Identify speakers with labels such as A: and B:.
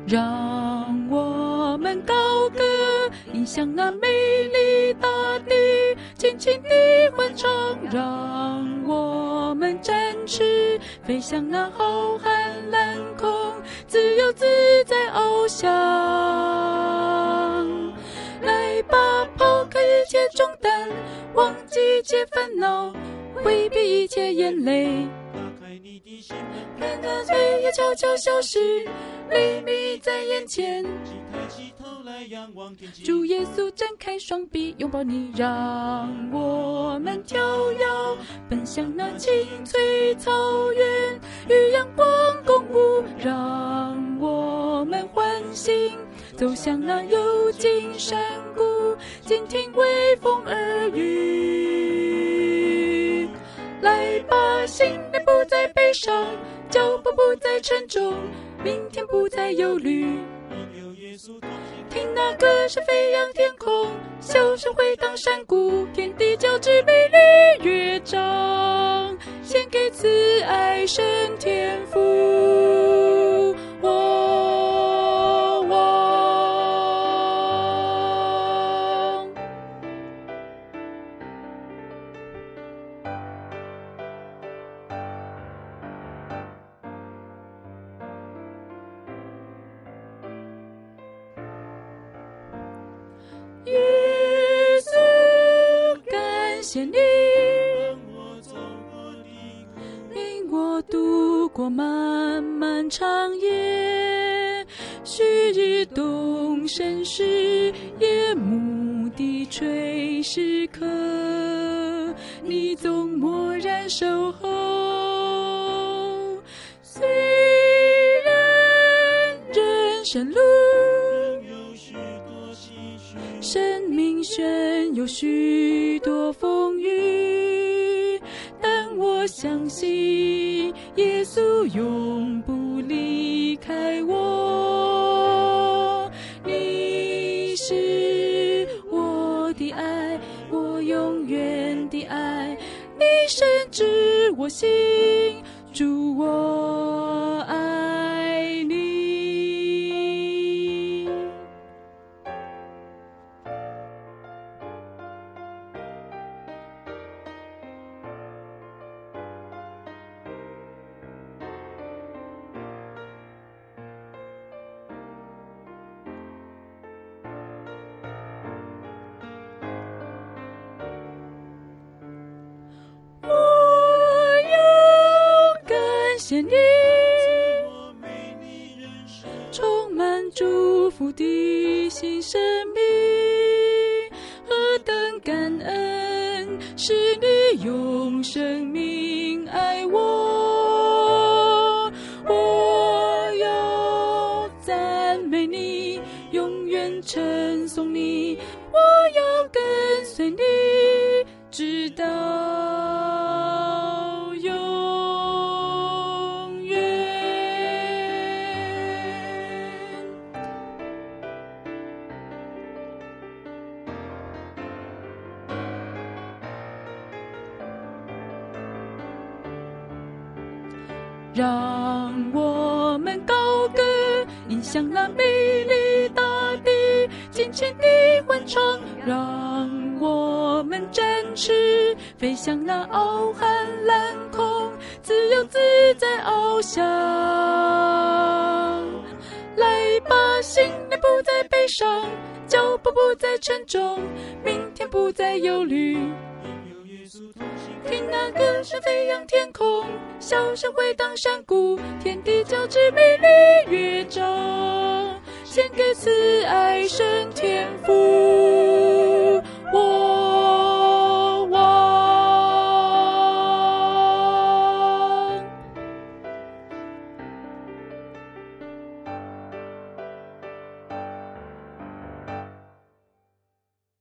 A: 让我们高歌，迎向那美丽大地，尽情地欢唱。让我们展翅，飞向那浩瀚蓝空，自由自在翱翔。来吧，抛开一切重担，忘记一切烦恼，回避一切眼泪，看那黑夜悄悄消失，黎明在眼前。主耶稣展开双臂，拥抱你，让我们跳跃，奔向那青翠草原，与阳光共舞。让我们欢欣，走向那幽静山谷，静听微风耳语。来吧，心里不再悲伤，脚步不再沉重，明天不再忧虑。听那歌声飞扬天空，笑声回荡山谷，天地交织美丽乐章，献给慈爱神天父。我王耶稣，感谢你领我度过漫漫长夜，旭日东升时，夜幕低垂时刻，你总默然守候。虽然人生路生命轩有许多风雨，但我相信耶稣永不离开我。你是我的爱，我永远的爱，你深知我心，主我爱你。谢你充满祝福的新生命，何等感恩，是你用生命爱我。我要赞美你，永远称颂你，我要跟随你，直到让我们高歌，迎向那美丽大地，尽情地欢唱。让我们展翅，飞向那浩瀚蓝空，自由自在翱翔。来吧，心里不再悲伤，脚步不再沉重，明天不再忧虑。听那歌声飞扬天空，笑声回荡山谷，天地交织美丽乐章，献给慈爱神天父。我